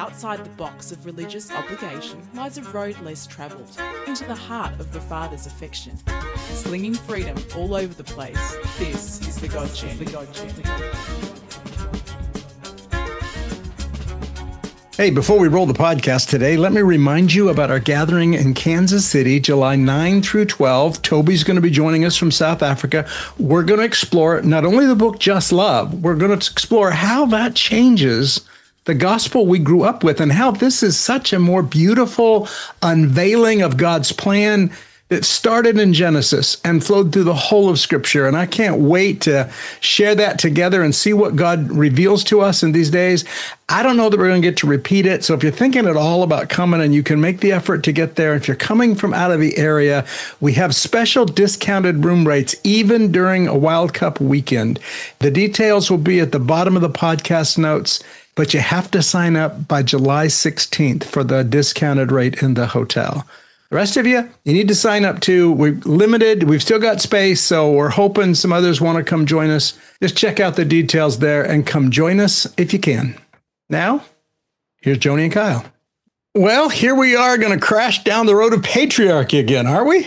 Outside the box of religious obligation lies a road less travelled, into the heart of the Father's affection. Slinging freedom all over the place, this is the God Journey. Hey, before we roll the podcast today, let me remind you about our gathering in Kansas City, July 9 through 12. Toby's going to be joining us from South Africa. We're going to explore not only the book Just Love, we're going to explore how that changes the gospel we grew up with and how this is such a more beautiful unveiling of God's plan that started in Genesis and flowed through the whole of Scripture. And I can't wait to share that together and see what God reveals to us in these days. I don't know that we're going to get to repeat it. So if you're thinking at all about coming and you can make the effort to get there, if you're coming from out of the area, we have special discounted room rates even during a Wild Cup weekend. The details will be at the bottom of the podcast notes, but you have to sign up by July 16th for the discounted rate in the hotel. The rest of you need to sign up too. We're limited. We've still got space, so we're hoping some others want to come join us. Just check out the details there and come join us if you can. Now, here's Joni and Kyle. Well, here we are going to crash down the road of patriarchy again, are we?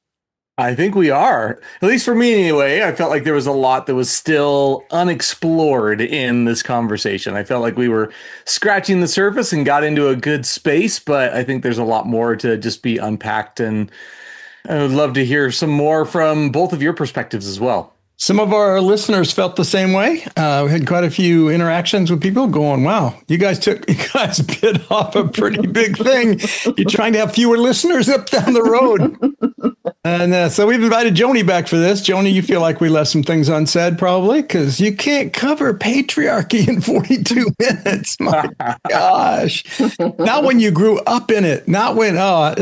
I think we are. At least for me anyway. I felt like there was a lot that was still unexplored in this conversation. I felt like we were scratching the surface and got into a good space, but I think there's a lot more to just be unpacked, and I would love to hear some more from both of your perspectives as well. Some of our listeners felt the same way. We had quite a few interactions with people going, wow, you guys bit off a pretty big thing. You're trying to have fewer listeners up down the road. And so we've invited Joni back for this. Joni, you feel like we left some things unsaid probably because you can't cover patriarchy in 42 minutes. My gosh. Not when you grew up in it. Not when,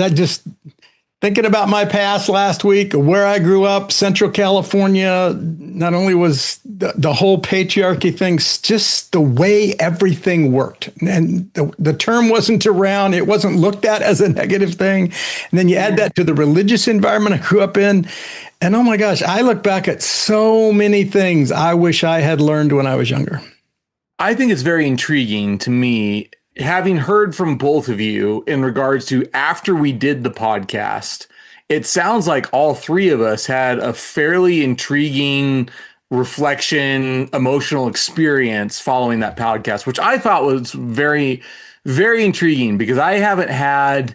thinking about my past last week, where I grew up, Central California, not only was the whole patriarchy thing, just the way everything worked. And the term wasn't around. It wasn't looked at as a negative thing. And then you add that to the religious environment I grew up in. And oh my gosh, I look back at so many things I wish I had learned when I was younger. I think it's very intriguing to me, having heard from both of you in regards to after we did the podcast. It sounds like all three of us had a fairly intriguing reflection, emotional experience following that podcast, which I thought was very, very intriguing because I haven't had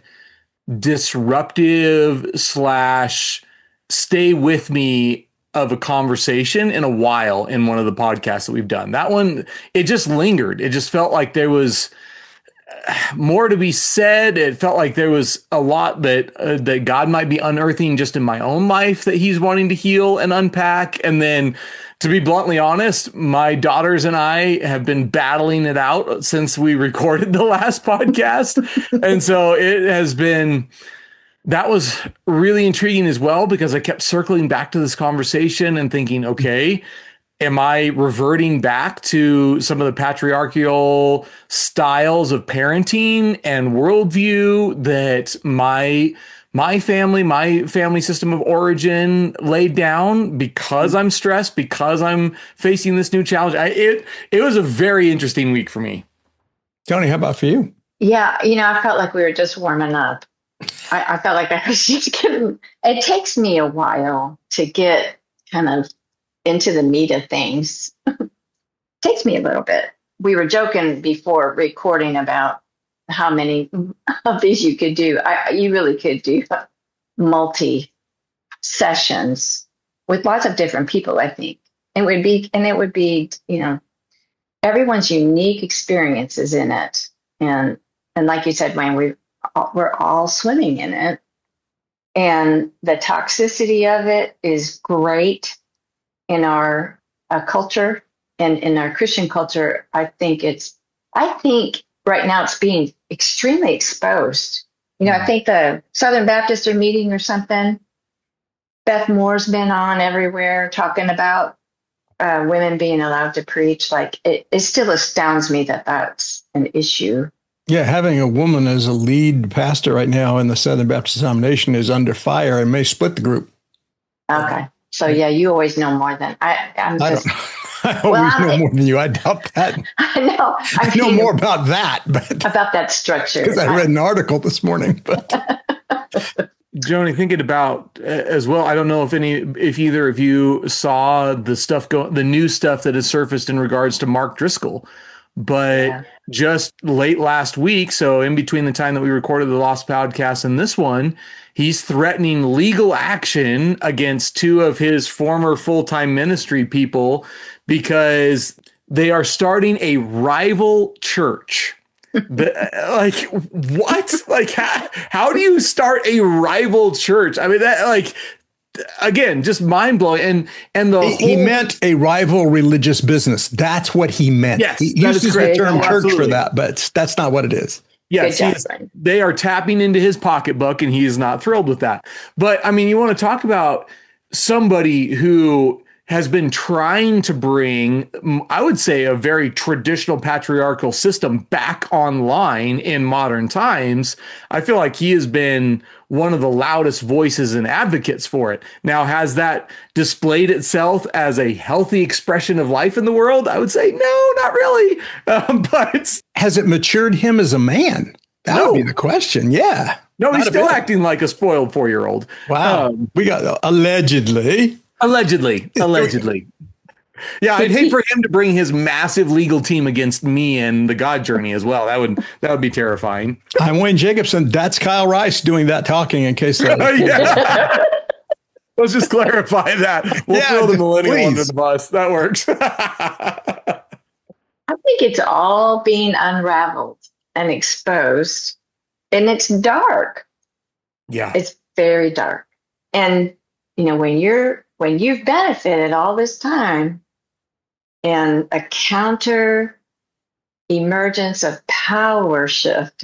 disruptive / stay with me of a conversation in a while in one of the podcasts that we've done. That one, it just lingered. It just felt like there was more to be said. It felt like there was a lot that God might be unearthing just in my own life that he's wanting to heal and unpack. And then, to be bluntly honest, my daughters and I have been battling it out since we recorded the last podcast. And so that was really intriguing as well, because I kept circling back to this conversation and thinking, okay, am I reverting back to some of the patriarchal styles of parenting and worldview that my family system of origin laid down because I'm stressed, because I'm facing this new challenge? It was a very interesting week for me. Tony, how about for you? Yeah, I felt like we were just warming up. I felt like I was just getting, it takes me a while to get kind of into the meat of things. Takes me a little bit. We were joking before recording about how many of these you could do. You really could do multi sessions with lots of different people, I think. It would be, everyone's unique experiences in it. And like you said, Wayne, we're all swimming in it. And the toxicity of it is great in our culture and in our Christian culture. I think right now it's being extremely exposed. I think the Southern Baptists are meeting or something. Beth Moore's been on everywhere talking about women being allowed to preach. Like it still astounds me that that's an issue. Yeah, having a woman as a lead pastor right now in the Southern Baptist denomination is under fire and may split the group. Okay. So yeah, you always know more than I I always know more than you. I doubt that. I know. I know more about that, but about that structure. Because I read an article this morning. But Joni, thinking about as well, I don't know if either of you saw the new stuff that has surfaced in regards to Mark Driscoll, but just late last week, so in between the time that we recorded the Lost podcast and this one, he's threatening legal action against two of his former full-time ministry people because they are starting a rival church. Like, what? Like, how do you start a rival church? I mean, that, like, again, just mind blowing. And he meant a rival religious business. That's what he meant. Yes, he uses the term church absolutely for that, but that's not what it is. Yes, they are tapping into his pocketbook, and he is not thrilled with that. But I mean, you want to talk about somebody who has been trying to bring, I would say, a very traditional patriarchal system back online in modern times. I feel like he has been one of the loudest voices and advocates for it. Now, has that displayed itself as a healthy expression of life in the world? I would say no, not really. But has it matured him as a man? That would be the question. Yeah. No, he's still acting like a spoiled 4-year-old. Wow. We got Allegedly. Yeah, I'd hate for him to bring his massive legal team against me and the God Journey as well. That would be terrifying. I'm Wayne Jacobson. That's Kyle Rice doing that talking in case that. Let's just clarify that. We'll throw the millennial under the bus. That works. I think it's all being unraveled and exposed, and it's dark. Yeah. It's very dark. And when you've benefited all this time and a counter emergence of power shift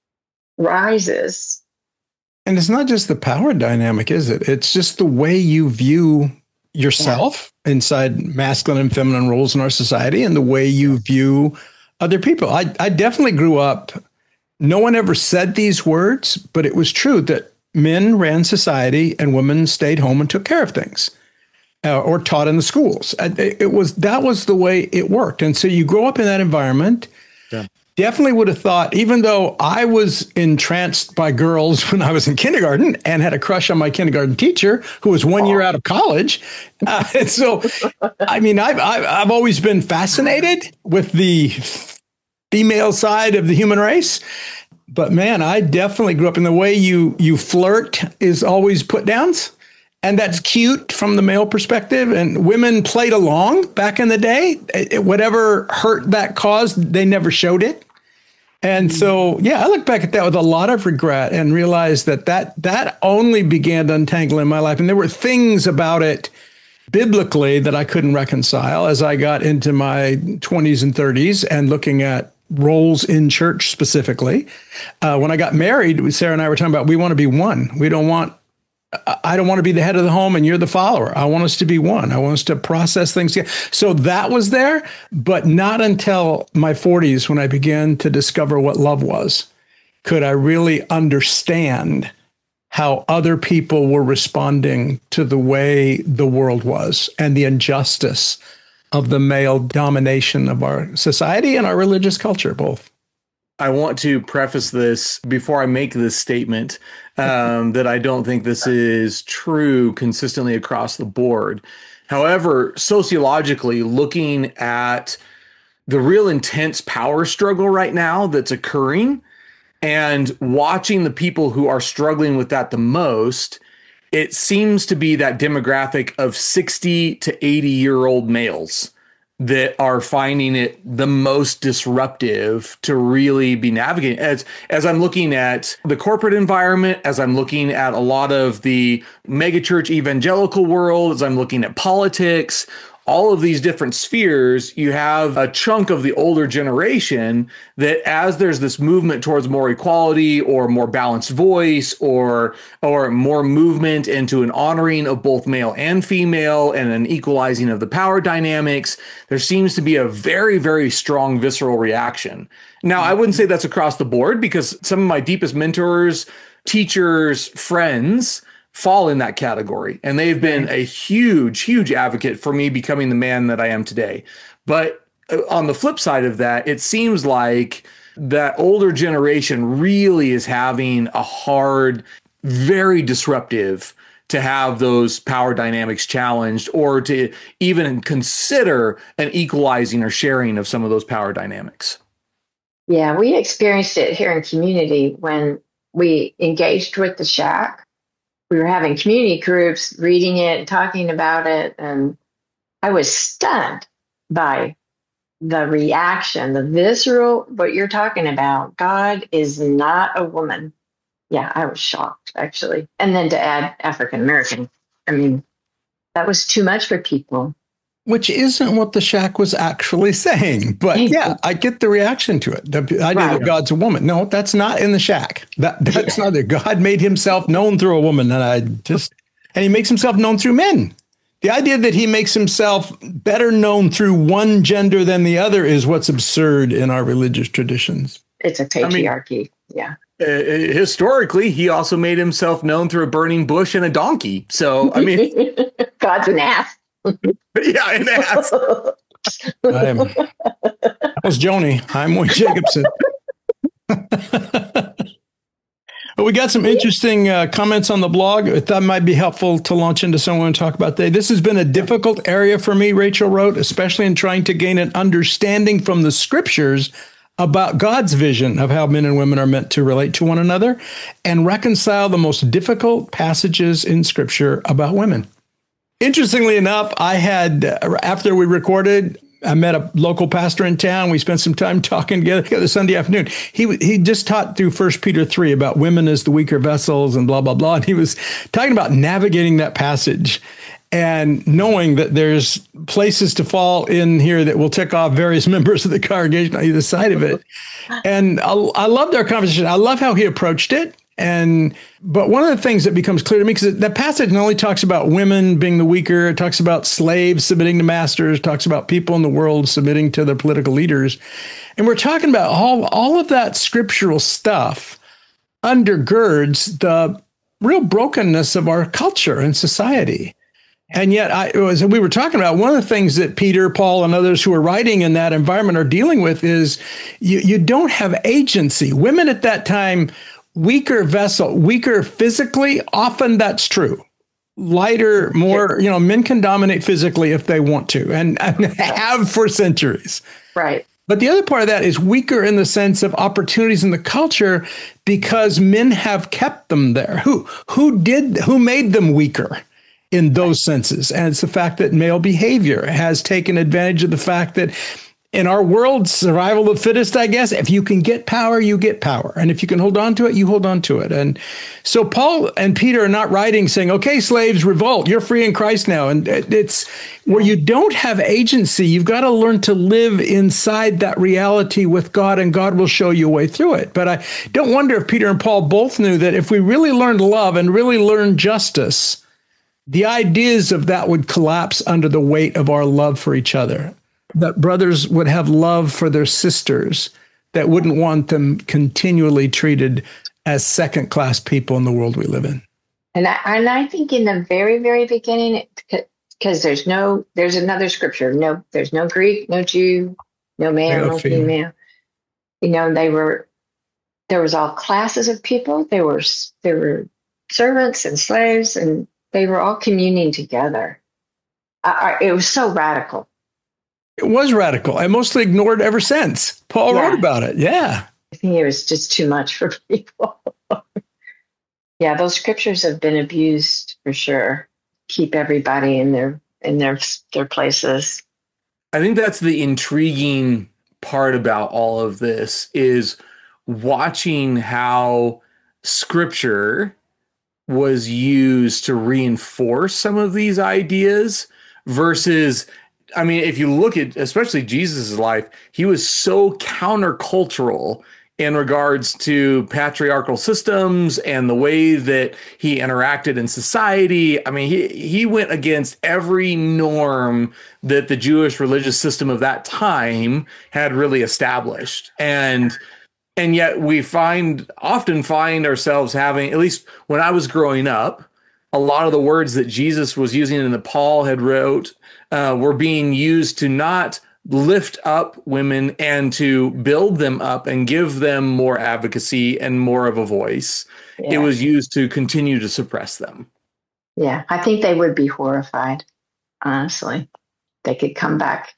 rises. And it's not just the power dynamic, is it? It's just the way you view yourself inside masculine and feminine roles in our society and the way you view other people. I definitely grew up, no one ever said these words, but it was true that men ran society and women stayed home and took care of things. Or taught in the schools. That was the way it worked. And so you grow up in that environment. Yeah. Definitely would have thought, even though I was entranced by girls when I was in kindergarten and had a crush on my kindergarten teacher who was 1 year out of college. And so, I mean, I've always been fascinated with the female side of the human race. But man, I definitely grew up in the way you flirt is always put downs. And that's cute from the male perspective. And women played along back in the day. Whatever hurt that caused, they never showed it. And so, I look back at that with a lot of regret and realized that only began to untangle in my life. And there were things about it biblically that I couldn't reconcile as I got into my 20s and 30s and looking at roles in church specifically. When I got married, Sarah and I were talking about we want to be one. I don't want to be the head of the home and you're the follower. I want us to be one. I want us to process things. So that was there, but not until my 40s when I began to discover what love was, could I really understand how other people were responding to the way the world was and the injustice of the male domination of our society and our religious culture, both. I want to preface this before I make this statement that I don't think this is true consistently across the board. However, sociologically, looking at the real intense power struggle right now that's occurring and watching the people who are struggling with that the most, it seems to be that demographic of 60 to 80-year-old males that are finding it the most disruptive to really be navigating. As I'm looking at the corporate environment, as I'm looking at a lot of the megachurch evangelical world, as I'm looking at politics, all of these different spheres, you have a chunk of the older generation that as there's this movement towards more equality or more balanced voice or more movement into an honoring of both male and female and an equalizing of the power dynamics, there seems to be a very, very strong visceral reaction. Now, I wouldn't say that's across the board because some of my deepest mentors, teachers, friends fall in that category. And they've been a huge, huge advocate for me becoming the man that I am today. But on the flip side of that, it seems like that older generation really is having a hard, very disruptive to have those power dynamics challenged, or to even consider an equalizing or sharing of some of those power dynamics. Yeah, we experienced it here in community when we engaged with the Shack. We were having community groups, reading it, talking about it, and I was stunned by the reaction, the visceral, what you're talking about. God is not a woman. Yeah, I was shocked, actually. And then to add African American, I mean, that was too much for people. Which isn't what the Shack was actually saying. But yeah, I get the reaction to it. The idea that God's a woman. No, that's not in the Shack. That's not there. God made himself known through a woman. And he makes himself known through men. The idea that he makes himself better known through one gender than the other is what's absurd in our religious traditions. It's a patriarchy. Yeah. Historically, he also made himself known through a burning bush and a donkey. So, I mean, God's an ass. Yeah, an ass. That was Joni. I'm Wayne Jacobson. We got some interesting comments on the blog. I thought it might be helpful to launch into someone and talk about today. This has been a difficult area for me, Rachel wrote, especially in trying to gain an understanding from the scriptures about God's vision of how men and women are meant to relate to one another and reconcile the most difficult passages in scripture about women. Interestingly enough, I had, after we recorded, I met a local pastor in town. We spent some time talking together Sunday afternoon. He just taught through 1 Peter 3 about women as the weaker vessels and blah, blah, blah. And he was talking about navigating that passage and knowing that there's places to fall in here that will tick off various members of the congregation on either side of it. And I loved our conversation. I love how he approached it. But one of the things that becomes clear to me, because that passage not only talks about women being the weaker, it talks about slaves submitting to masters, talks about people in the world submitting to their political leaders. And we're talking about all of that scriptural stuff undergirds the real brokenness of our culture and society. And yet, as we were talking about, one of the things that Peter, Paul, and others who are writing in that environment are dealing with is you don't have agency. Women at that time, weaker vessel, weaker physically, often that's true. Lighter, more, men can dominate physically if they want to and have for centuries. Right. But the other part of that is weaker in the sense of opportunities in the culture because men have kept them there. Who made them weaker in those senses? And it's the fact that male behavior has taken advantage of the fact that in our world, survival of the fittest, I guess, if you can get power, you get power. And if you can hold on to it, you hold on to it. And so Paul and Peter are not writing saying, okay, slaves, revolt, you're free in Christ now. And it's where you don't have agency. You've got to learn to live inside that reality with God, and God will show you a way through it. But I don't wonder if Peter and Paul both knew that if we really learned love and really learned justice, the ideas of that would collapse under the weight of our love for each other. That brothers would have love for their sisters, that wouldn't want them continually treated as second-class people in the world we live in. And I think in the very, very beginning, because there's another scripture. No, there's no Greek, no Jew, no male, no female. There was all classes of people. There were servants and slaves, and they were all communing together. It was so radical. It was radical. I mostly ignored ever since. Paul wrote about it. Yeah. I think it was just too much for people. Yeah, those scriptures have been abused for sure. Keep everybody in their places. I think that's the intriguing part about all of this is watching how scripture was used to reinforce some of these ideas versus, I mean, if you look at especially Jesus' life, he was so countercultural in regards to patriarchal systems and the way that he interacted in society. I mean, he went against every norm that the Jewish religious system of that time had really established. And yet we often find ourselves having, at least when I was growing up, a lot of the words that Jesus was using and that Paul had wrote were being used to not lift up women and to build them up and give them more advocacy and more of a voice. Yeah. It was used to continue to suppress them. Yeah, I think they would be horrified, honestly. They could come back.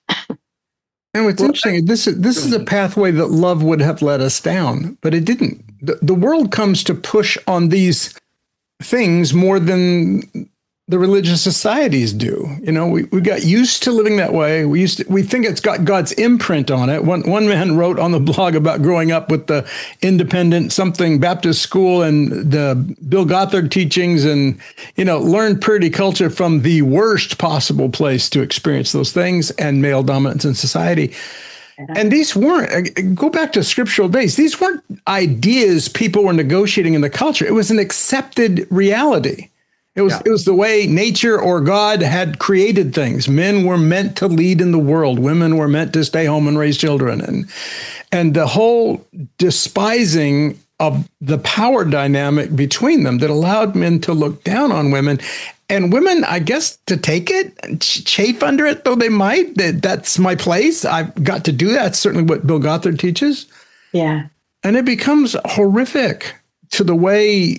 And what's interesting, this is a pathway that love would have led us down, but it didn't. The world comes to push on these things more than the religious societies do. You know, we got used to living that way. We think it's got God's imprint on it. One man wrote on the blog about growing up with the independent something Baptist school and the Bill Gothard teachings, and learned purity culture from the worst possible place to experience those things and male dominance in society. And these weren't, go back to scriptural days, these weren't ideas people were negotiating in the culture. It was an accepted reality. It was the way nature or God had created things. Men were meant to lead in the world. Women were meant to stay home and raise children. And the whole despising of the power dynamic between them that allowed men to look down on women, and women, I guess, to take it, chafe under it, though they might. That's my place. I've got to do that. That's certainly what Bill Gothard teaches. Yeah. And it becomes horrific to the way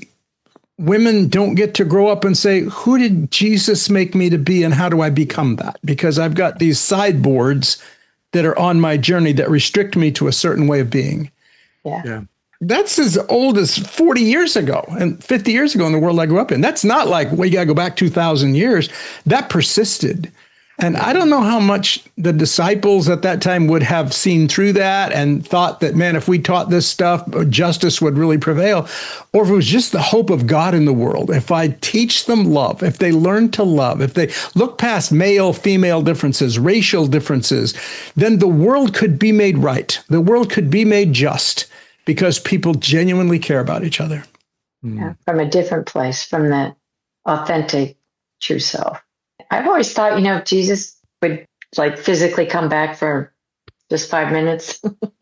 women don't get to grow up and say, who did Jesus make me to be and how do I become that? Because I've got these sideboards that are on my journey that restrict me to a certain way of being. Yeah. That's as old as 40 years ago and 50 years ago in the world I grew up in. That's not like, we got to go back 2,000 years. That persisted. And I don't know how much the disciples at that time would have seen through that and thought that, man, if we taught this stuff, justice would really prevail. Or if it was just the hope of God in the world. If I teach them love, if they learn to love, if they look past male, female differences, racial differences, then the world could be made right. The world could be made just because people genuinely care about each other. Yeah, from a different place, from the authentic, true self. I've always thought, Jesus would physically come back for just 5 minutes.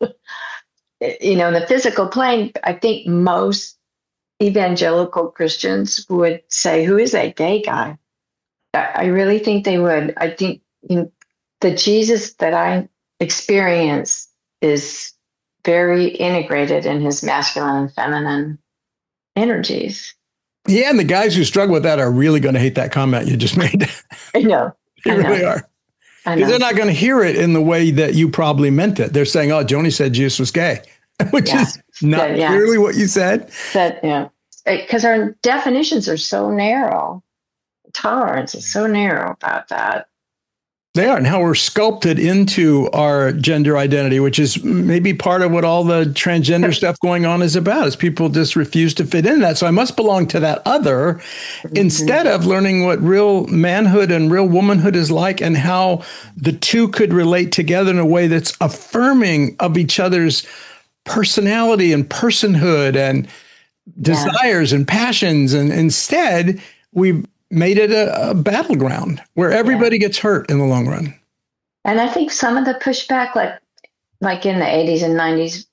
In the physical plane, I think most evangelical Christians would say, who is that gay guy? I really think they would. I think the Jesus that I experience is very integrated in his masculine and feminine energies. Yeah, and the guys who struggle with that are really going to hate that comment you just made. I know. They really are. Because they're not going to hear it in the way that you probably meant it. They're saying, oh, Joni said Jesus was gay, which is not clearly what you said. Because our definitions are so narrow. Tolerance is so narrow about that. They are, and how we're sculpted into our gender identity, which is maybe part of what all the transgender stuff going on is about, is people just refuse to fit in that. So I must belong to that other instead of learning what real manhood and real womanhood is like and how the two could relate together in a way that's affirming of each other's personality and personhood and desires and passions. And instead, we've made it a battleground where everybody gets hurt in the long run. And I think some of the pushback, like in the 80s and 90s,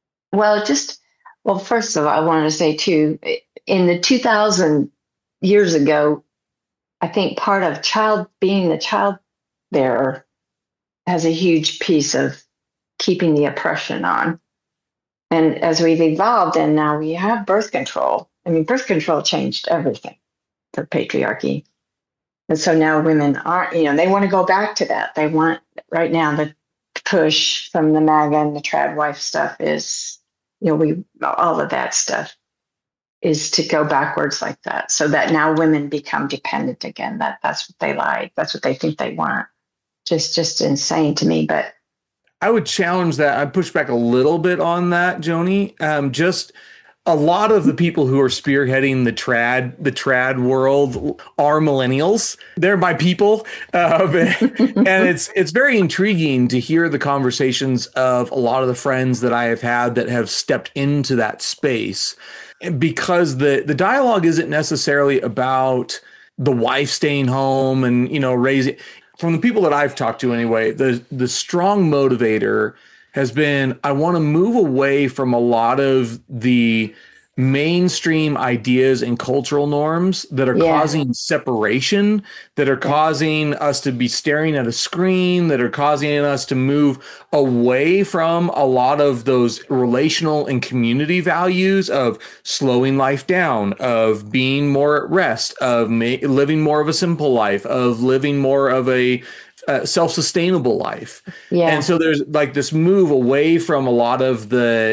first of all, I wanted to say too, in the 2000 years ago, I think part of being the child bearer has a huge piece of keeping the oppression on. And as we've evolved and now we have birth control, birth control changed everything. For patriarchy. And so now women aren't, they want to go back to that. They want, right now, the push from the MAGA and the trad wife stuff is, all of that stuff is to go backwards like that. So that now women become dependent again. That's what they like. That's what they think they want. Just insane to me. But I would challenge that. I'd push back a little bit on that, Joni. A lot of the people who are spearheading the trad world are millennials. They're my people. And it's very intriguing to hear the conversations of a lot of the friends that I have had that have stepped into that space, because the dialogue isn't necessarily about the wife staying home and, raising. From the people that I've talked to anyway, the strong motivator has been, I want to move away from a lot of the mainstream ideas and cultural norms that are causing separation, that are causing us to be staring at a screen, that are causing us to move away from a lot of those relational and community values of slowing life down, of being more at rest, of living more of a simple life, of living more of a self-sustainable life. And so there's like this move away from a lot of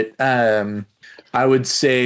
the I would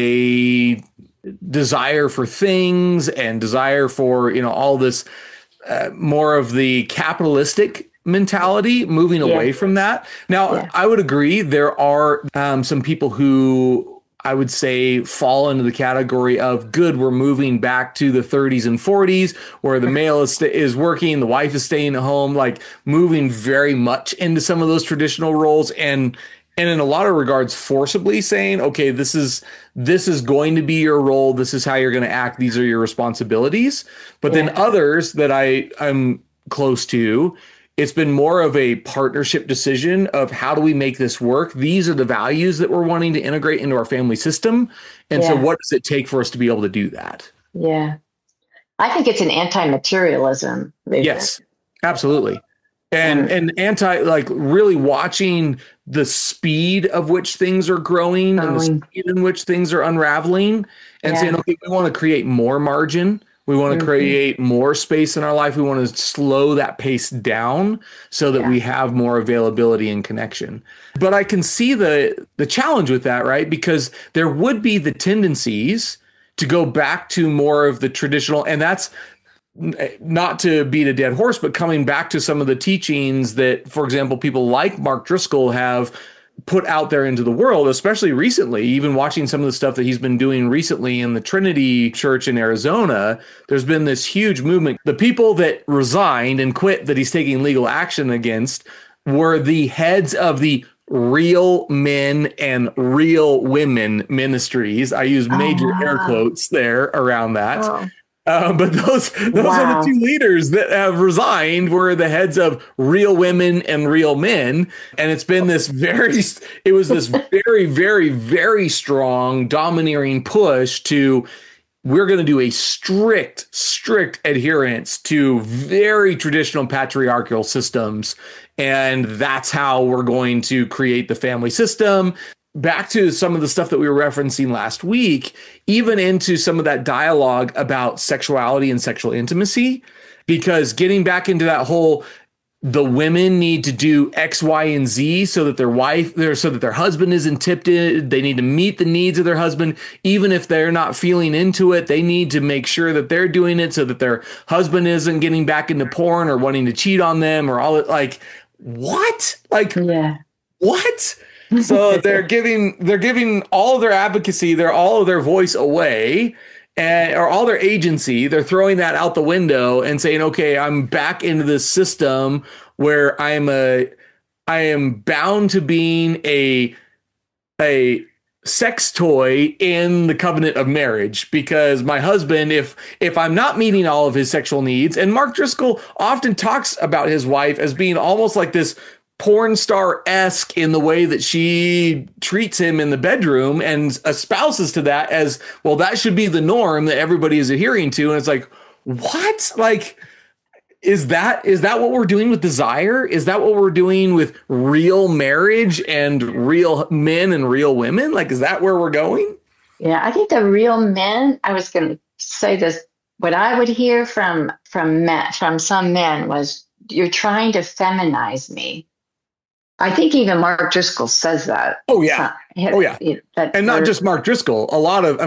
say desire for things and desire for, all this more of the capitalistic mentality, moving away from that. Now, I would agree there are some people who I would say fall into the category of good. We're moving back to the 30s and 40s where the male is working, the wife is staying at home, like moving very much into some of those traditional roles and in a lot of regards forcibly saying, okay, this is going to be your role. This is how you're going to act. These are your responsibilities. But then others that I'm close to, it's been more of a partnership decision of how do we make this work? These are the values that we're wanting to integrate into our family system. And so what does it take for us to be able to do that? Yeah. I think it's an anti-materialism movement. Yes, absolutely. And anti, like really watching the speed of which things are growing and the speed in which things are unraveling and saying, okay, we want to create more margin. We want to create more space in our life. We want to slow that pace down so that we have more availability and connection. But I can see the challenge with that, right? Because there would be the tendencies to go back to more of the traditional, and that's not to beat a dead horse, but coming back to some of the teachings that, for example, people like Mark Driscoll have put out there into the world, especially recently, even watching some of the stuff that he's been doing recently in the Trinity Church in Arizona, there's been this huge movement. The people that resigned and quit that he's taking legal action against were the heads of the Real Men and Real Women ministries. I use major air quotes there around that. But those are the two leaders that have resigned were the heads of Real Women and Real Men. And it's been this very, very, very strong domineering push to, we're going to do a strict adherence to very traditional patriarchal systems. And that's how we're going to create the family system. Back to some of the stuff that we were referencing last week, even into some of that dialogue about sexuality and sexual intimacy, because getting back into that whole, the women need to do X, Y, and Z so that their husband isn't tempted. They need to meet the needs of their husband. Even if they're not feeling into it, they need to make sure that they're doing it so that their husband isn't getting back into porn or wanting to cheat on them or all it. Like, what? Like, what? So they're giving all of their advocacy, all of their voice away, or all their agency. They're throwing that out the window and saying, "Okay, I'm back into this system where I am bound to being a sex toy in the covenant of marriage because my husband, if I'm not meeting all of his sexual needs." And Mark Driscoll often talks about his wife as being almost like this porn star-esque in the way that she treats him in the bedroom and espouses to that as, well, that should be the norm that everybody is adhering to. And it's like, what? Like, is that what we're doing with desire? Is that what we're doing with real marriage and real men and real women? Like, is that where we're going? Yeah, I think the real men, I was going to say this, what I would hear from some men was, you're trying to feminize me. I think even Mark Driscoll says that. Oh yeah. And not just Mark Driscoll. A lot of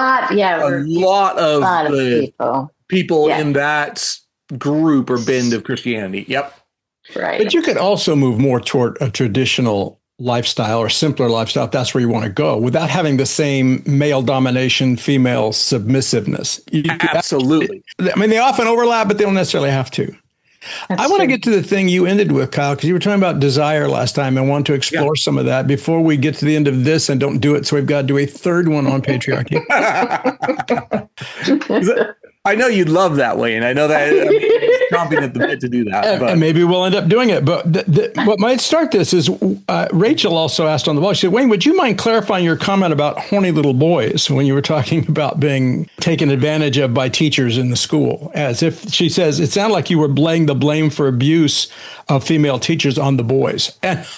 people in that group or bend of Christianity. Yep. Right. But you could also move more toward a traditional lifestyle or simpler lifestyle if that's where you want to go without having the same male domination, female submissiveness. Absolutely. I mean, they often overlap, but they don't necessarily have to. I want to get to the thing you ended with, Kyle, because you were talking about desire last time and want to explore some of that before we get to the end of this and don't do it. So we've got to do a third one on patriarchy. I know you'd love that, Wayne. I know that. He's chomping at the bit to do that. And maybe we'll end up doing it. But what might start this is Rachel also asked on the blog, she said, Wayne, would you mind clarifying your comment about horny little boys when you were talking about being taken advantage of by teachers in the school? As if, she says, it sounded like you were laying the blame for abuse of female teachers on the boys. And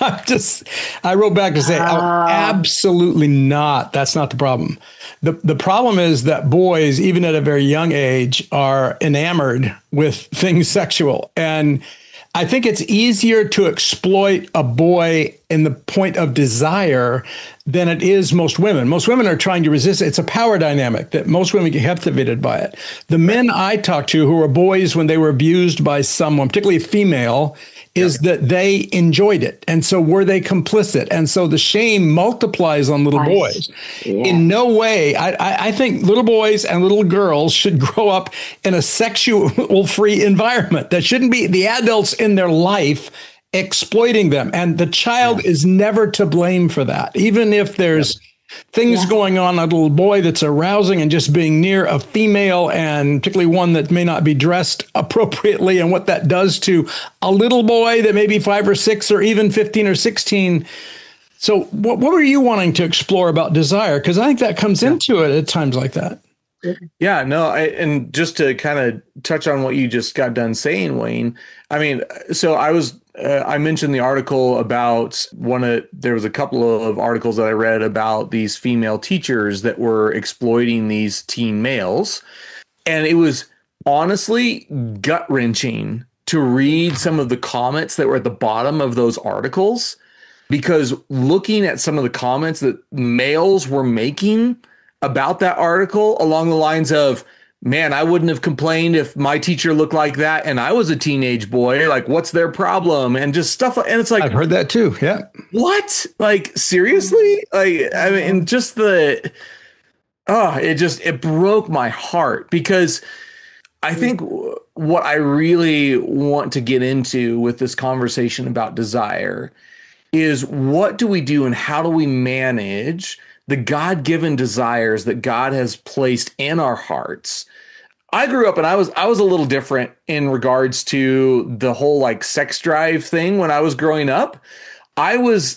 I wrote back to say, absolutely not. That's not the problem. The problem is that boys, even at a very young age, are enamored with things sexual. And I think it's easier to exploit a boy in the point of desire than it is most women. Most women are trying to resist it. It's a power dynamic that most women get captivated by it. The men I talked to who were boys when they were abused by someone, particularly female, is that they enjoyed it. And so were they complicit? And so the shame multiplies on little boys. Yeah. In no way, I think little boys and little girls should grow up in a sexual-free environment. That shouldn't be the adults in their life exploiting them. And the child is never to blame for that. Even if there's things going on, a little boy that's arousing and just being near a female, and particularly one that may not be dressed appropriately, and what that does to a little boy that may be 5 or 6 or even 15 or 16. So what were you wanting to explore about desire? Because I think that comes into it at times like that. Yeah, no, and just to kind of touch on what you just got done saying, Wayne, I mean, so I mentioned the article about there was a couple of articles that I read about these female teachers that were exploiting these teen males. And it was honestly gut-wrenching to read some of the comments that were at the bottom of those articles, because looking at some of the comments that males were making about that article along the lines of, man, I wouldn't have complained if my teacher looked like that and I was a teenage boy. Like, what's their problem? And just stuff. And it's like, I've heard that too. Yeah. What? Like, seriously? Like, I mean, just it broke my heart, because I think what I really want to get into with this conversation about desire is, what do we do and how do we manage the God-given desires that God has placed in our hearts? I grew up and I was a little different in regards to the whole like sex drive thing when I was growing up. I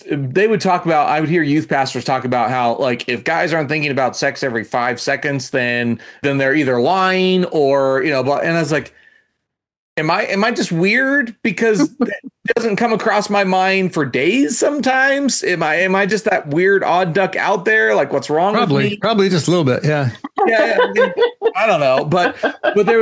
would hear youth pastors talk about how, like, if guys aren't thinking about sex every 5 seconds, then they're either lying or, and I was like, am I just weird because it doesn't come across my mind for days sometimes? Am I just that weird odd duck out there? Like, what's wrong with me? Probably just a little bit. Yeah. Yeah. I don't know. But there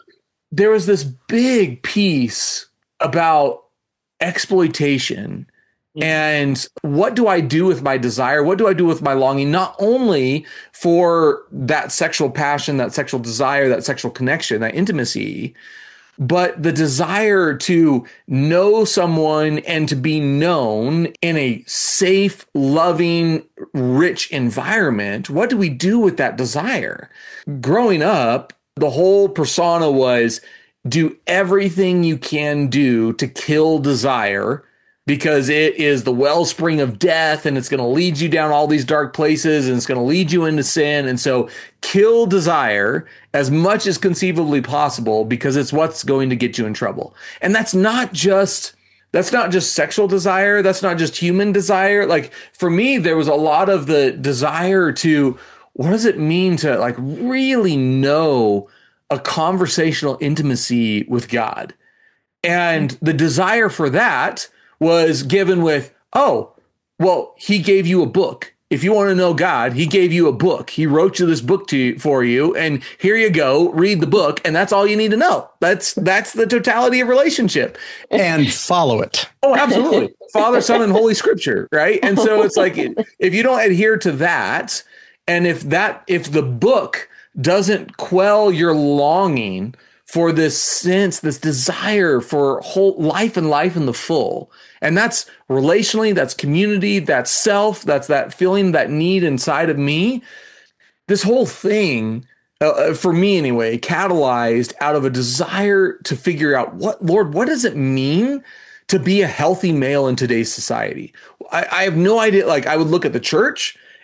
was this big piece about exploitation. And what do I do with my desire? What do I do with my longing? Not only for that sexual passion, that sexual desire, that sexual connection, that intimacy, but the desire to know someone and to be known in a safe, loving, rich environment. What do we do with that desire? Growing up, the whole persona was, do everything you can do to kill desire, because it is the wellspring of death and it's going to lead you down all these dark places and it's going to lead you into sin. And so kill desire as much as conceivably possible, because it's what's going to get you in trouble. And that's not just sexual desire. That's not just human desire. Like, for me, there was a lot of the desire to, what does it mean to like really know a conversational intimacy with God? And the desire for that was given with, oh, well, he gave you a book. If you want to know God, he gave you a book. He wrote you this book for you, and here you go, read the book, and that's all you need to know. That's the totality of relationship. And follow it. Oh, absolutely. Father, Son, and Holy Scripture, right? And so it's like, if you don't adhere to that, and if the book doesn't quell your longing for this sense, this desire for whole life and life in the full. And that's relationally, that's community, that's self, that's that feeling, that need inside of me. This whole thing, for me anyway, catalyzed out of a desire to figure out, what does it mean to be a healthy male in today's society? I have no idea. Like, I would look at the church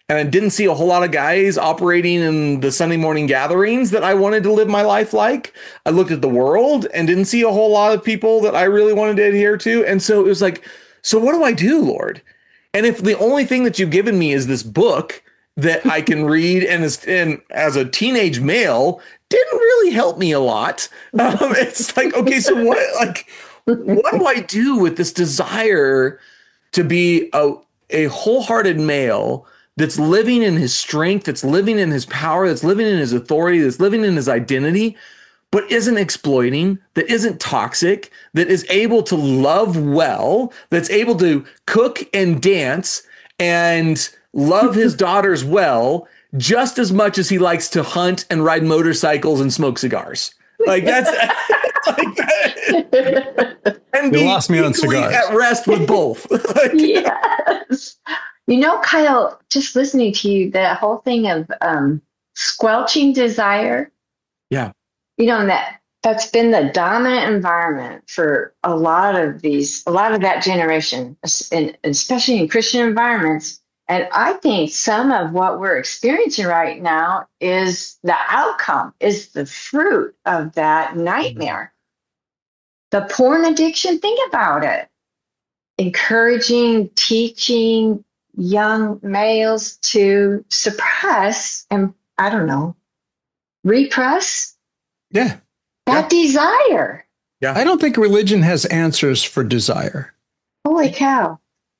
And I didn't see a whole lot of guys operating in the Sunday morning gatherings that I wanted to live my life like. I looked at the world and didn't see a whole lot of people that I really wanted to adhere to. And so it was like, so what do I do, Lord? And if the only thing that you've given me is this book that I can read and as a teenage male didn't really help me a lot. It's like, okay, so what do I do with this desire to be a wholehearted male that's living in his strength, that's living in his power, that's living in his authority, that's living in his identity, but isn't exploiting, that isn't toxic, that is able to love well, that's able to cook and dance and love his daughters well, just as much as he likes to hunt and ride motorcycles and smoke cigars. Like that's and you lost me on cigars. At rest with both. Yes. You know, Kyle, just listening to you, the whole thing of squelching desire. Yeah. You know, that's been the dominant environment for a lot of that generation, and especially in Christian environments. And I think some of what we're experiencing right now is the outcome, is the fruit of that nightmare. The porn addiction, think about it. Encouraging, teaching young males to suppress and, I don't know, repress that desire. Yeah. I don't think religion has answers for desire. Holy cow.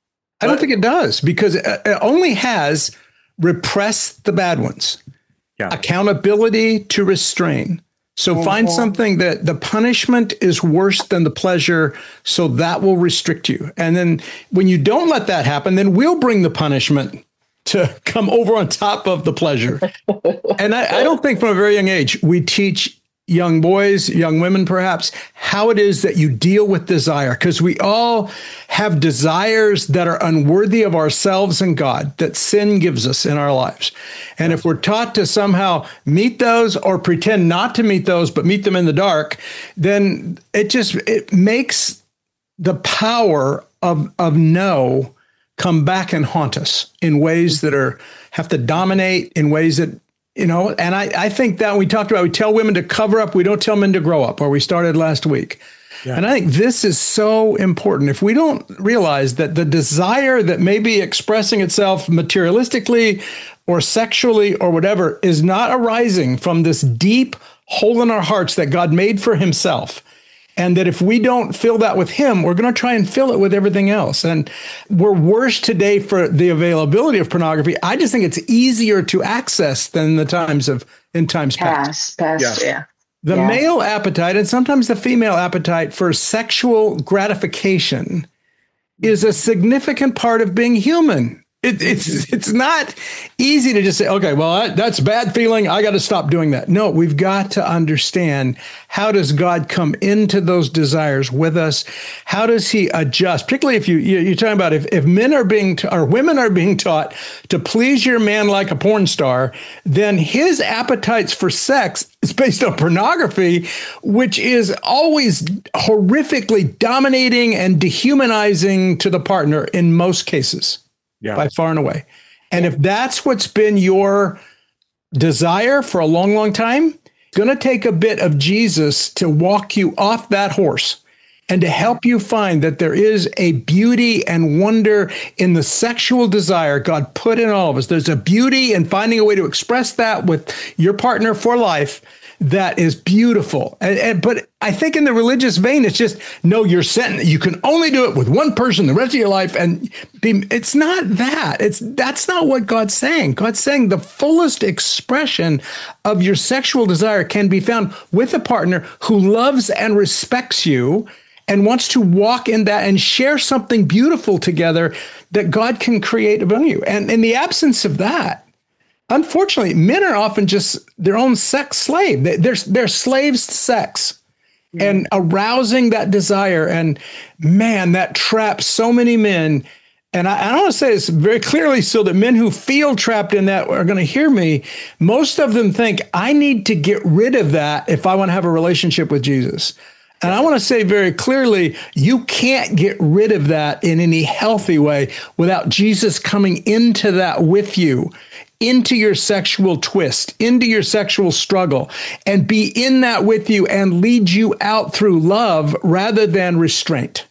I don't think it does, because it only has repress the bad ones, accountability to restrain. So find something that the punishment is worse than the pleasure, so that will restrict you. And then when you don't let that happen, then we'll bring the punishment to come over on top of the pleasure. And I don't think from a very young age, we teach young boys, young women perhaps, how it is that you deal with desire, because we all have desires that are unworthy of ourselves and God, that sin gives us in our lives. And if we're taught to somehow meet those or pretend not to meet those, but meet them in the dark, then it makes the power of no come back and haunt us in ways that have to dominate, in ways that, and I think that we talked about, we tell women to cover up, we don't tell men to grow up, or we started last week. Yeah. And I think this is so important. If we don't realize that the desire that may be expressing itself materialistically or sexually or whatever is not arising from this deep hole in our hearts that God made for himself, and that if we don't fill that with him, we're going to try and fill it with everything else. And we're worse today for the availability of pornography. I just think it's easier to access than in times past. The male appetite, and sometimes the female appetite for sexual gratification, is a significant part of being human. It's not easy to just say, okay, well, that's bad feeling, I got to stop doing that. No, we've got to understand, how does God come into those desires with us? How does he adjust? Particularly if you're talking about if men are or women are being taught to please your man like a porn star, then his appetites for sex is based on pornography, which is always horrifically dominating and dehumanizing to the partner in most cases. By far and away. And if that's what's been your desire for a long, long time, it's going to take a bit of Jesus to walk you off that horse and to help you find that there is a beauty and wonder in the sexual desire God put in all of us. There's a beauty in finding a way to express that with your partner for life that is beautiful. But I think in the religious vein, it's just, no, you're set. You can only do it with one person the rest of your life. And it's not that. That's not what God's saying. God's saying the fullest expression of your sexual desire can be found with a partner who loves and respects you and wants to walk in that and share something beautiful together that God can create among you. And in the absence of that, unfortunately, men are often just their own sex slave. They're slaves to sex and arousing that desire. And man, that traps so many men. And I want to say this very clearly so that men who feel trapped in that are going to hear me. Most of them think, I need to get rid of that if I want to have a relationship with Jesus. And I want to say very clearly, you can't get rid of that in any healthy way without Jesus coming into that with you, into your sexual twist, into your sexual struggle, and be in that with you and lead you out through love rather than restraint.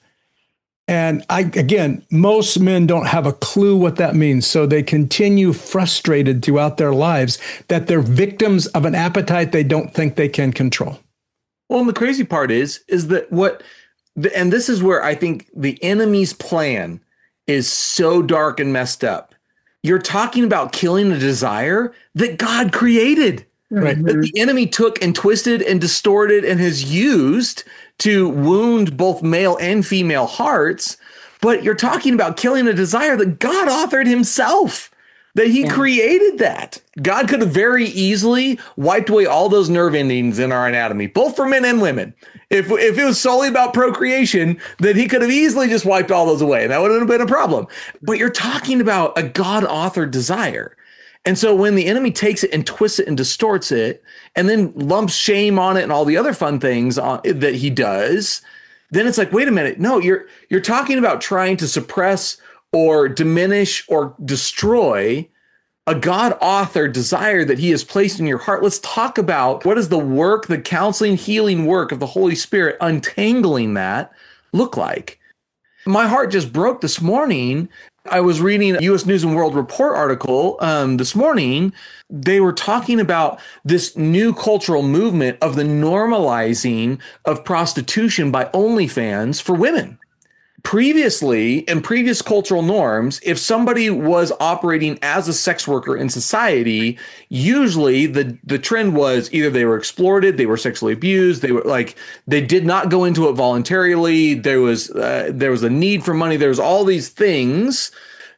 And again, most men don't have a clue what that means. So they continue frustrated throughout their lives that they're victims of an appetite they don't think they can control. Well, and the crazy part is that and this is where I think the enemy's plan is so dark and messed up. You're talking about killing a desire that God created, Right. that the enemy took and twisted and distorted and has used to wound both male and female hearts. But you're talking about killing a desire that God authored himself, that he created that. God could have very easily wiped away all those nerve endings in our anatomy, both for men and women. If it was solely about procreation, then he could have easily just wiped all those away. That wouldn't have been a problem. But you're talking about a God-authored desire. And so when the enemy takes it and twists it and distorts it, and then lumps shame on it and all the other fun things that he does, then it's like, wait a minute. No, you're talking about trying to suppress or diminish or destroy a God-authored desire that he has placed in your heart. Let's talk about what is the work, the counseling, healing work of the Holy Spirit, untangling that look like. My heart just broke this morning. I was reading a U.S. News and World Report article this morning. They were talking about this new cultural movement of the normalizing of prostitution by OnlyFans for women. Previously, in previous cultural norms, if somebody was operating as a sex worker in society, usually the trend was either they were exploited, they were sexually abused, they did not go into it voluntarily. There was a need for money. There's all these things.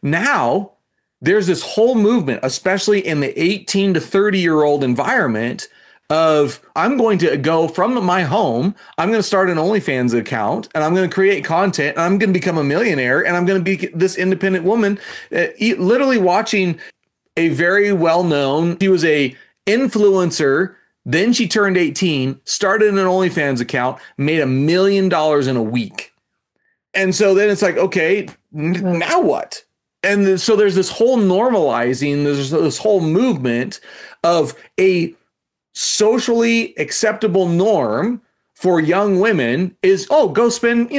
Now, there's this whole movement, especially in the 18 to 30-year-old environment, of I'm going to go from my home, I'm going to start an OnlyFans account, and I'm going to create content, and I'm going to become a millionaire, and I'm going to be this independent woman, literally watching a very well-known, she was a influencer, then she turned 18, started an OnlyFans account, made $1 million in a week. And so then it's like, okay, now what? And so there's this whole normalizing, there's this whole movement of a socially acceptable norm for young women is, go spend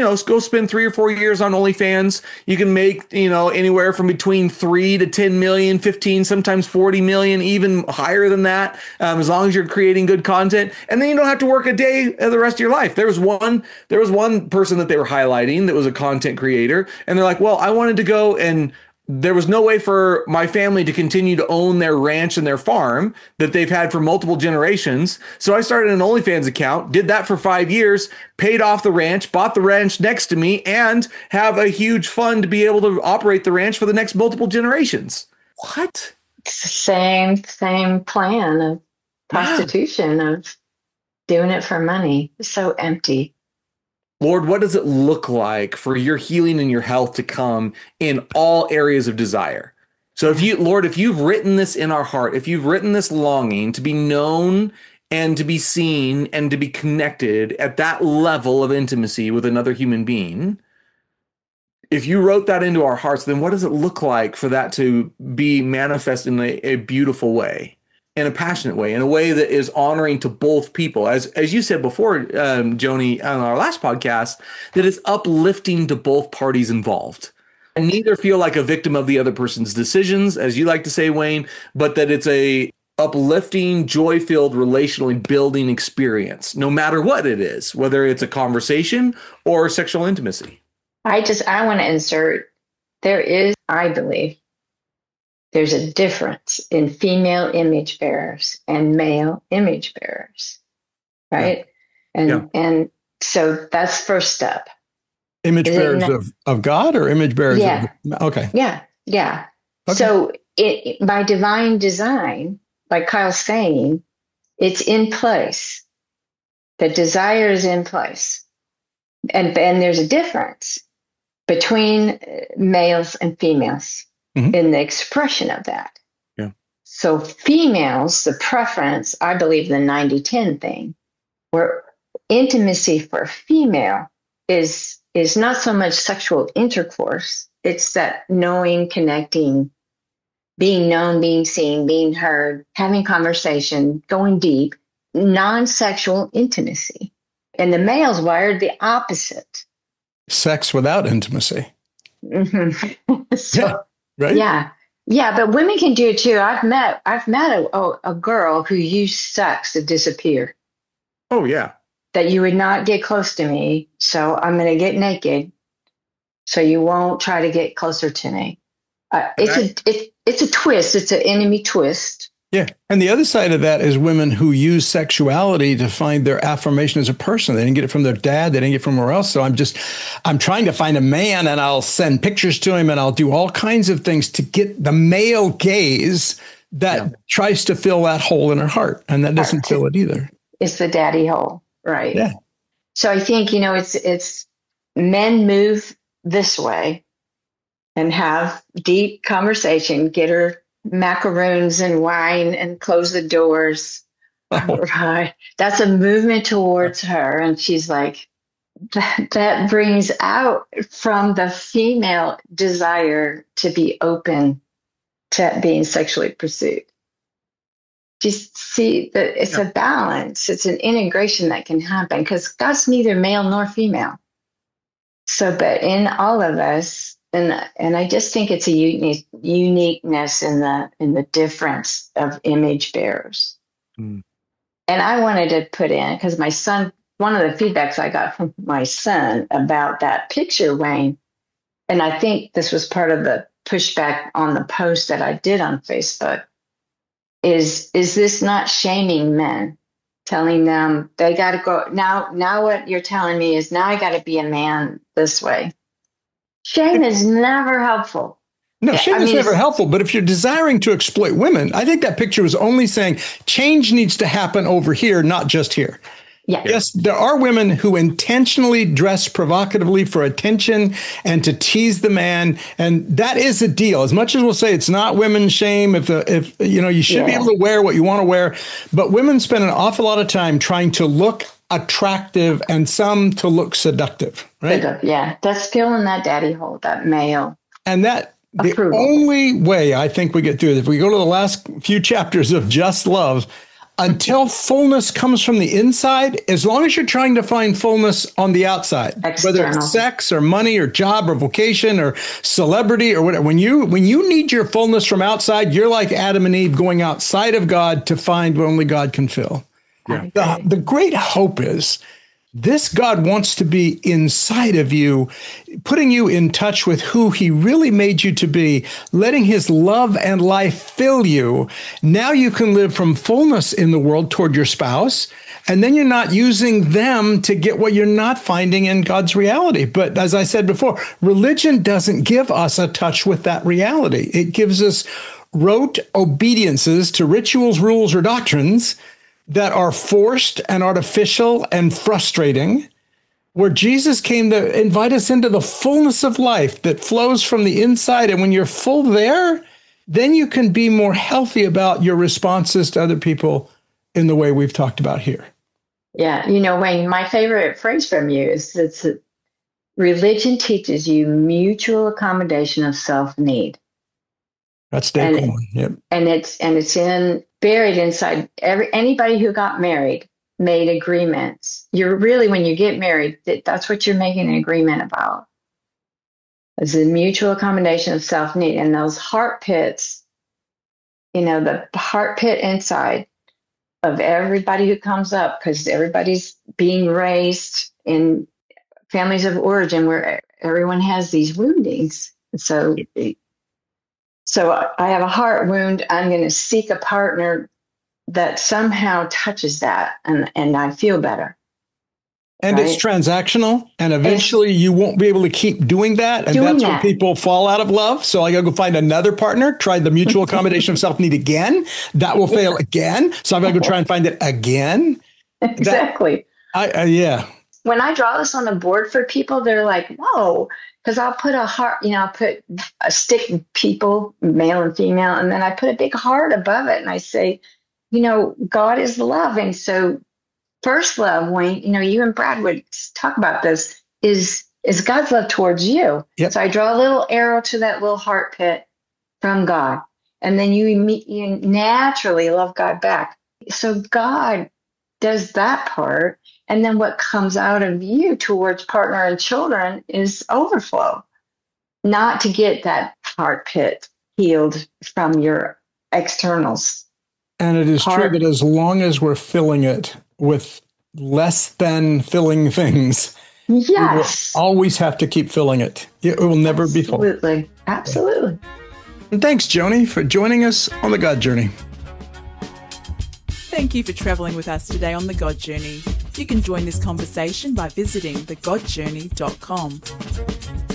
3 or 4 years on OnlyFans. You can make, anywhere from between 3 to 10 million, 15, sometimes 40 million, even higher than that, as long as you're creating good content. And then you don't have to work a day the rest of your life. There was one person that they were highlighting that was a content creator. And they're like, well, I wanted to go, and there was no way for my family to continue to own their ranch and their farm that they've had for multiple generations. So I started an OnlyFans account, did that for 5 years, paid off the ranch, bought the ranch next to me, and have a huge fund to be able to operate the ranch for the next multiple generations. What? It's the same plan of prostitution, of doing it for money. It's so empty. Lord, what does it look like for your healing and your health to come in all areas of desire? So if you've written this in our heart, if you've written this longing to be known and to be seen and to be connected at that level of intimacy with another human being, if you wrote that into our hearts, then what does it look like for that to be manifest in a beautiful way? In a passionate way, in a way that is honoring to both people. As you said before, Joni, on our last podcast, that is uplifting to both parties involved. And neither feel like a victim of the other person's decisions, as you like to say, Wayne, but that it's a uplifting, joy-filled, relationally building experience, no matter what it is, whether it's a conversation or sexual intimacy. I want to insert, I believe, there's a difference in female image bearers and male image bearers, right? Yeah. And so that's first step. Image bearers of God or image bearers? Yeah. Okay. Yeah. Okay. So by divine design, like Kyle's saying, it's in place. The desire is in place. And there's a difference between males and females. Mm-hmm. In the expression of that. Yeah. So females, the preference, I believe the 90-10 thing, where intimacy for a female is not so much sexual intercourse. It's that knowing, connecting, being known, being seen, being heard, having conversation, going deep, non-sexual intimacy. And the male's wired the opposite. Sex without intimacy. Mm-hmm. So, yeah, right? Yeah, but women can do it too. I've met a girl who used sex to disappear. Oh, yeah. That you would not get close to me, so I'm going to get naked, so you won't try to get closer to me. It's a twist. It's an enemy twist. Yeah. And the other side of that is women who use sexuality to find their affirmation as a person. They didn't get it from their dad. They didn't get it from somewhere else. So I'm trying to find a man, and I'll send pictures to him, and I'll do all kinds of things to get the male gaze that tries to fill that hole in her heart. And that doesn't fill it either. It's the daddy hole. Right. Yeah. So I think, it's men move this way and have deep conversation, get her macaroons and wine and close the doors. Oh. Right. That's a movement towards her. And she's like, that brings out from the female desire to be open to being sexually pursued. Just see that it's a balance. It's an integration that can happen because God's neither male nor female. So, but in all of us, and I just think it's a uniqueness in the difference of image bearers. Mm. And I wanted to put in, because my son, one of the feedbacks I got from my son about that picture, Wayne, and I think this was part of the pushback on the post that I did on Facebook, is this not shaming men, telling them they got to go now what you're telling me is now I got to be a man this way. Shame is never helpful. No, shame is never helpful. But if you're desiring to exploit women, I think that picture was only saying change needs to happen over here, not just here. Yeah. Yes, there are women who intentionally dress provocatively for attention and to tease the man, and that is a deal. As much as we'll say it's not women's shame, if you should be able to wear what you want to wear, but women spend an awful lot of time trying to look attractive and some to look seductive, right? Yeah, that's filling that daddy hole, that male. And that approval. The only way I think we get through it, if we go to the last few chapters of Just Love, until fullness comes from the inside, as long as you're trying to find fullness on the outside, whether it's sex or money or job or vocation or celebrity or whatever, when you need your fullness from outside, you're like Adam and Eve going outside of God to find what only God can fill. Yeah. The great hope is this God wants to be inside of you, putting you in touch with who he really made you to be, letting his love and life fill you. Now you can live from fullness in the world toward your spouse, and then you're not using them to get what you're not finding in God's reality. But as I said before, religion doesn't give us a touch with that reality. It gives us rote obediences to rituals, rules, or doctrines that are forced and artificial and frustrating, where Jesus came to invite us into the fullness of life that flows from the inside. And when you're full there, then you can be more healthy about your responses to other people in the way we've talked about here. Yeah. Wayne, my favorite phrase from you is that religion teaches you mutual accommodation of self-need. That's day one. Yep. And it's buried inside anybody who got married made agreements. You're really, when you get married, that's what you're making an agreement about. It's a mutual accommodation of self-need. And those heart pits, the heart pit inside of everybody who comes up, because everybody's being raised in families of origin where everyone has these woundings. So I have a heart wound. I'm going to seek a partner that somehow touches that, and I feel better. And right? It's transactional, and eventually you won't be able to keep doing that. And that's when people fall out of love. So I got to go find another partner, try the mutual accommodation of self-need again. That will fail again. So I'm going to go try and find it again. Exactly. Yeah. When I draw this on the board for people, they're like, whoa. Because I'll put a heart, I'll put a stick of people, male and female, and then I put a big heart above it. And I say, God is love. And so first love, Wayne, you and Brad would talk about this, is God's love towards you. Yep. So I draw a little arrow to that little heart pit from God. And then you naturally love God back. So God does that part. And then what comes out of you towards partner and children is overflow. Not to get that heart pit healed from your externals. And it is true that as long as we're filling it with less than filling things, yes, we will always have to keep filling it. It will never be full. Absolutely. And thanks, Joni, for joining us on the God Journey. Thank you for travelling with us today on The God Journey. You can join this conversation by visiting thegodjourney.com.